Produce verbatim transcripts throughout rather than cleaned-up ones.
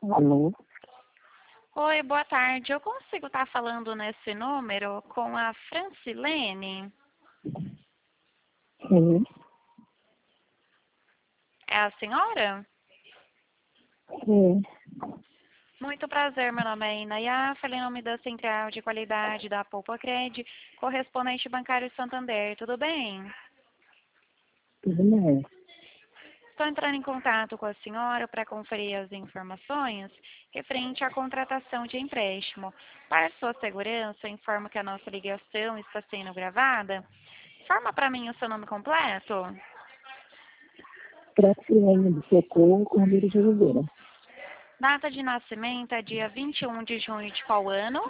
Alô? Oi, boa tarde. Eu consigo estar falando nesse número com a Francilene? Sim, É a senhora? sim. Muito prazer, meu nome é Inaya, falei em nome da Central de Qualidade da Poupa-Cred, correspondente bancário Santander, tudo bem? Tudo bem. Estou entrando em contato com a senhora para conferir as informações referente à contratação de empréstimo. Para sua segurança, informo que a nossa ligação está sendo gravada. Informa para mim o seu nome completo. Pratilene do Socorro, Cordeiro de Oliveira. Data de nascimento é dia vinte e um de junho de qual ano?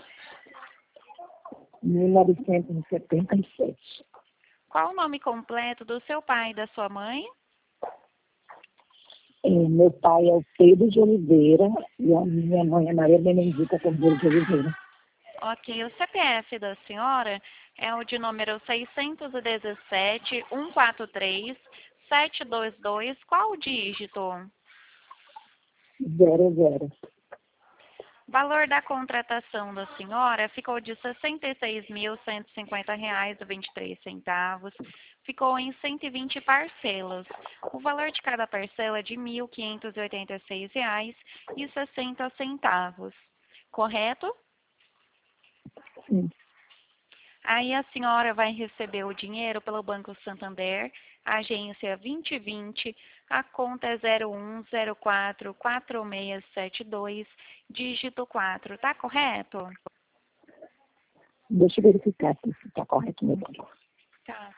mil novecentos e setenta e sete. Qual o nome completo do seu pai e da sua mãe? É, meu pai é o Pedro de Oliveira e a minha mãe é Maria Benedita Cordeiro de Oliveira. Ok, o C P F da senhora é o de número seiscentos e dezessete, cento e quarenta e três, setecentos e vinte e dois. Qual o dígito? Zero, zero. Valor da contratação da senhora ficou de sessenta e seis mil cento e cinquenta reais e vinte e três centavos. Ficou em cento e vinte parcelas. O valor de cada parcela é de mil quinhentos e oitenta e seis reais e sessenta centavos. Correto? Sim. Aí a senhora vai receber o dinheiro pelo Banco Santander, agência vinte e vinte, a conta é zero um zero quatro quatro seis sete dois, dígito quatro, tá correto? Deixa eu verificar se está correto meu banco. Tá.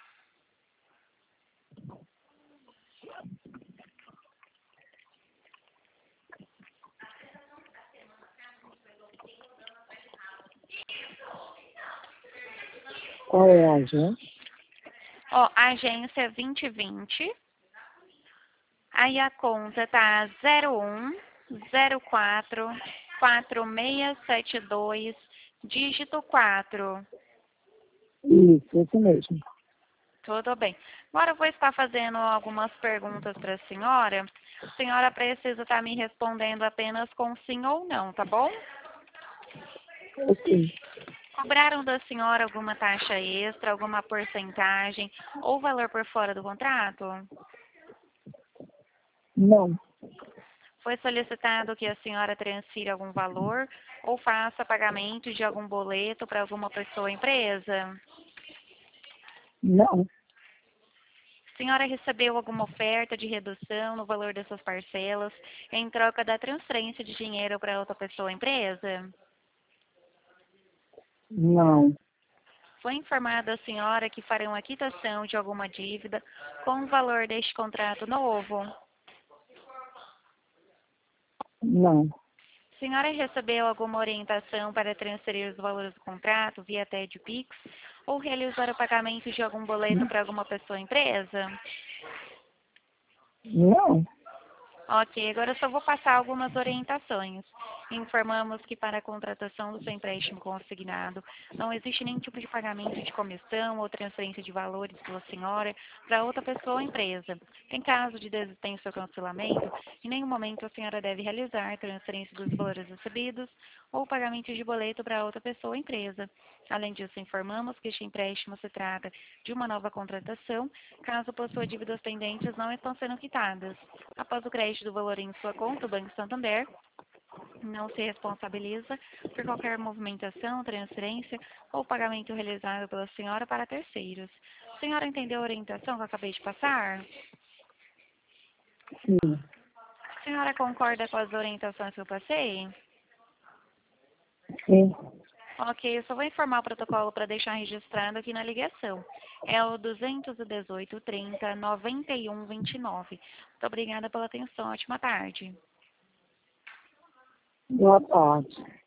Qual é a agência? Ó, agência vinte e vinte, aí a conta tá zero um zero quatro quatro seis sete dois, dígito quatro. Isso, isso mesmo. Tudo bem. Agora eu vou estar fazendo algumas perguntas para a senhora. A senhora precisa estar me respondendo apenas com sim ou não, tá bom? Ok. Cobraram da senhora alguma taxa extra, alguma porcentagem ou valor por fora do contrato? Não, Foi solicitado que a senhora transfira algum valor ou faça pagamento de algum boleto para alguma pessoa ou empresa? não, A senhora recebeu alguma oferta de redução no valor dessas parcelas em troca da transferência de dinheiro para outra pessoa ou empresa? não, Foi informada a senhora que farão a quitação de alguma dívida com o valor deste contrato novo? não, A senhora recebeu alguma orientação para transferir os valores do contrato via T E D Pix ou realizar o pagamento de algum boleto para alguma pessoa ou empresa? não, Ok, agora eu só vou passar algumas orientações. Informamos que para a contratação do seu empréstimo consignado não existe nenhum tipo de pagamento de comissão ou transferência de valores pela senhora para outra pessoa ou empresa. Em caso de desistência ou cancelamento, em nenhum momento a senhora deve realizar transferência dos valores recebidos ou pagamento de boleto para outra pessoa ou empresa. Além disso, informamos que este empréstimo se trata de uma nova contratação, caso possua dívidas pendentes não estão sendo quitadas. Após o crédito do valor em sua conta, o Banco Santander não se responsabiliza por qualquer movimentação, transferência ou pagamento realizado pela senhora para terceiros. A senhora entendeu a orientação que eu acabei de passar? sim, A senhora concorda com as orientações que eu passei? sim. Ok, eu só vou informar o protocolo para deixar registrado aqui na ligação. É o duzentos e dezoito, trinta, noventa e um, vinte e nove. Muito obrigada pela atenção. Ótima tarde. Boa tarde.